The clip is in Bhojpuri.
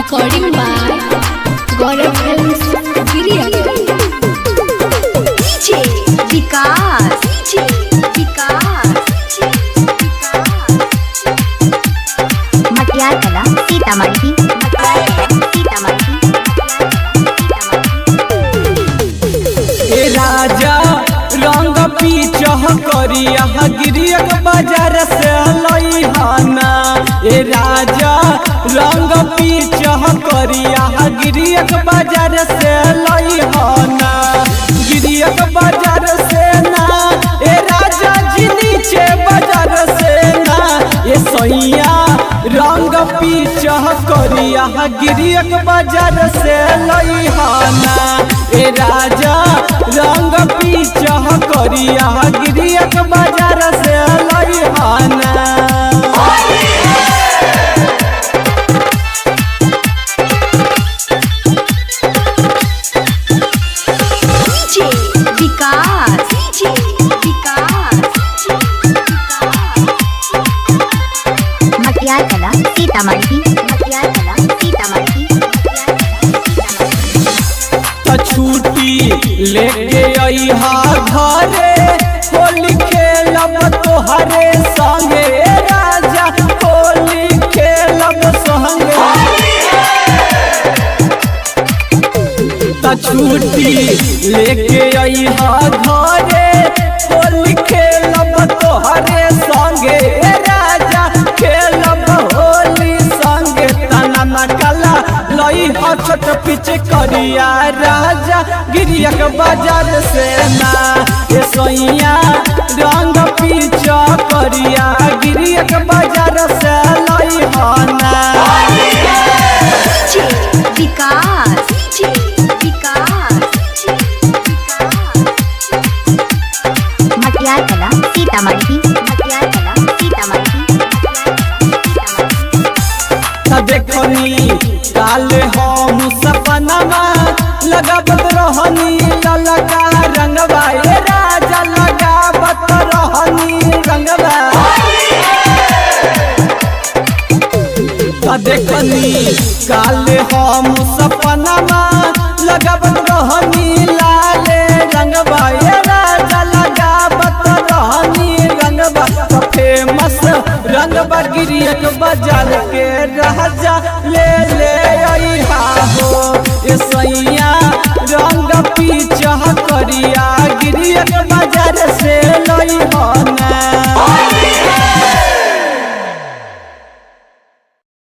Recording by Gaurav Films, Giriya. DJ Vikas, DJ Vikas, मटियार कला सीतामढ़ी, ए राजा रंग पीचह करिया गिरिया बाजार से लइहाना। ए राजा रंग पीचह करिया गिरिया बाजार से लइहाना। गिरिया बाजार से ना ए राजा जी नीचे बाजार से ना। ए सैया रंग पीचह करिया गिरिया बाजार से लइहाना। ए राजा रंग पीचह करिया गिरिया बाजार से लइहाना। DJ Vikas, DJ Vikas, मटियार कला सीतामढ़ी, मटियार कला सीतामढ़ी। छुट्टी लेके अइहा घरे होली खेलब तोहरे संगे। राजा होली खेलब संगे। छुट्टी लेके अइहा घरे होली खेलब तोहरे संगे। राजा खेलब होली संगे। तना मकला लई छोट पिच करिया राजा गिरिया बाजार से ना। ए सैया रंग पीच करिया गिरिया बाजार से लइहाना। DJ Vikas, DJ Vikas, मटियार कला सीतामढ़ी, मटियार कला सीतामढ़ी। देखनी काल हम सपनमा लगावत रहनी ललका रंगवा। ए राजा लगावत रहनी रंगवा। देखनी काल हम सपनमा लगावत रहनी लाले रंगवा। ए राजा लगावत रहनी रंगवा। फेमस रंगवा गिरिया बाजार के राजा ले अइहा हो। ए सैया रंग पीचह करिया गिरिया बाजार से लइहाना।